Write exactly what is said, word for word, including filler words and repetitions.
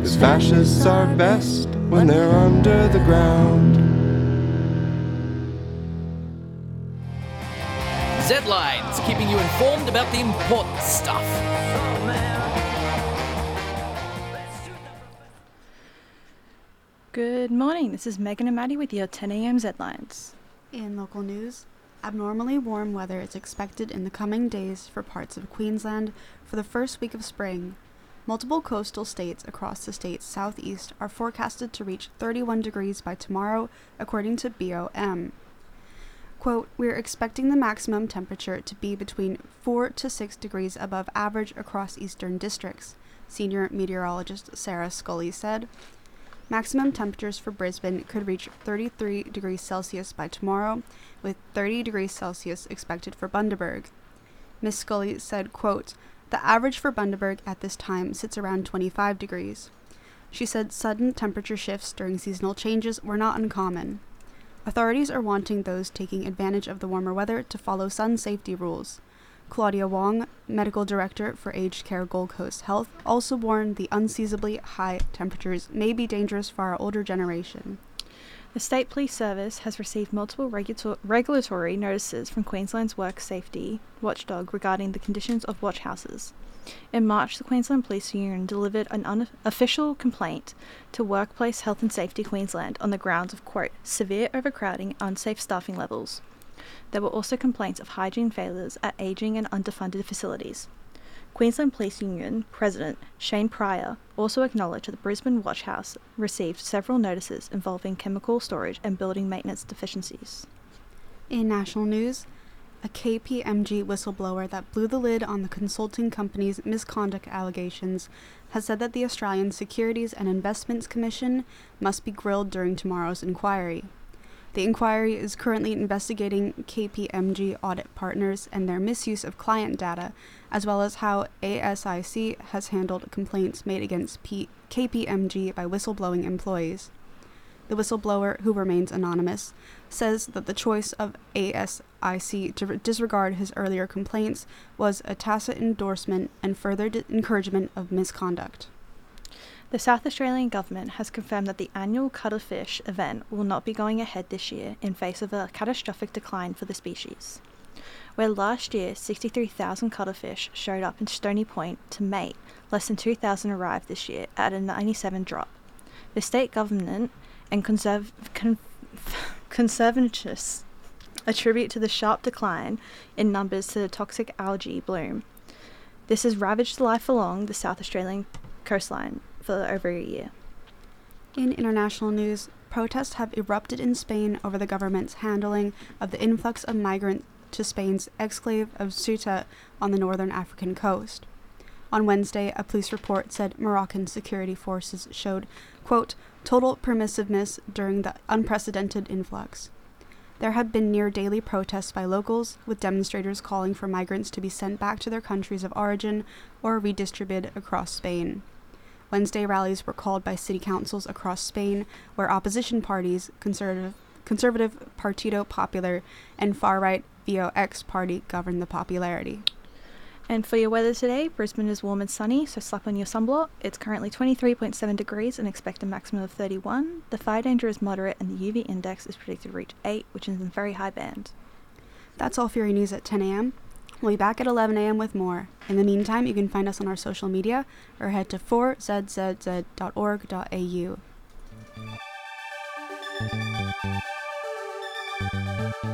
'cause fascists are best when they're under the ground. Z-Lines, keeping you informed about the important stuff. Good morning, this is Megan and Maddie with your ten a.m. Z-Lines. In local news, abnormally warm weather is expected in the coming days for parts of Queensland for the first week of spring. Multiple coastal states across the state's southeast are forecasted to reach thirty-one degrees by tomorrow, according to B O M. Quote, "We're expecting the maximum temperature to be between four to six degrees above average across eastern districts," senior meteorologist Sarah Scully said. Maximum temperatures for Brisbane could reach thirty-three degrees Celsius by tomorrow, with thirty degrees Celsius expected for Bundaberg. Miz Scully said, quote, "The average for Bundaberg at this time sits around twenty-five degrees. She said sudden temperature shifts during seasonal changes were not uncommon. Authorities are wanting those taking advantage of the warmer weather to follow sun safety rules. Claudia Wong, medical director for Aged Care Gold Coast Health, also warned the unseasonably high temperatures may be dangerous for our older generation. The State Police Service has received multiple regulator- regulatory notices from Queensland's work safety watchdog regarding the conditions of watch houses. In March, the Queensland Police Union delivered an unofficial complaint to Workplace Health and Safety Queensland on the grounds of, quote, "severe overcrowding and unsafe staffing levels." There were also complaints of hygiene failures at ageing and underfunded facilities. Queensland Police Union President Shane Pryor also acknowledged that the Brisbane Watch House received several notices involving chemical storage and building maintenance deficiencies. In national news, a K P M G whistleblower that blew the lid on the consulting company's misconduct allegations has said that the Australian Securities and Investments Commission must be grilled during tomorrow's inquiry. The inquiry is currently investigating K P M G audit partners and their misuse of client data, as well as how A S I C has handled complaints made against P- K P M G by whistleblowing employees. The whistleblower, who remains anonymous, says that the choice of A S I C to disregard his earlier complaints was a tacit endorsement and further di- encouragement of misconduct. The South Australian Government has confirmed that the annual cuttlefish event will not be going ahead this year in face of a catastrophic decline for the species. Where last year sixty-three thousand cuttlefish showed up in Stony Point to mate, less than two thousand arrived this year at a ninety-seven drop. The state government and conserv- con- conservationists attribute to the sharp decline in numbers to the toxic algae bloom. This has ravaged life along the South Australian coastline for over a year. In international news, protests have erupted in Spain over the government's handling of the influx of migrants to Spain's exclave of Ceuta on the northern African coast. On Wednesday, a police report said Moroccan security forces showed, quote, "total permissiveness during the unprecedented influx." There have been near-daily protests by locals, with demonstrators calling for migrants to be sent back to their countries of origin or redistributed across Spain. Wednesday rallies were called by city councils across Spain, where opposition parties, conservative, conservative Partido Popular and far-right V O X party govern the popularity. And for your weather today, Brisbane is warm and sunny, so slap on your sunblock. It's currently twenty-three point seven degrees and expect a maximum of thirty-one. The fire danger is moderate and the U V index is predicted to reach eight, which is in the very high band. That's all for your news at ten a.m. We'll be back at eleven a.m. with more. In the meantime, you can find us on our social media or head to four z z z dot org dot a u.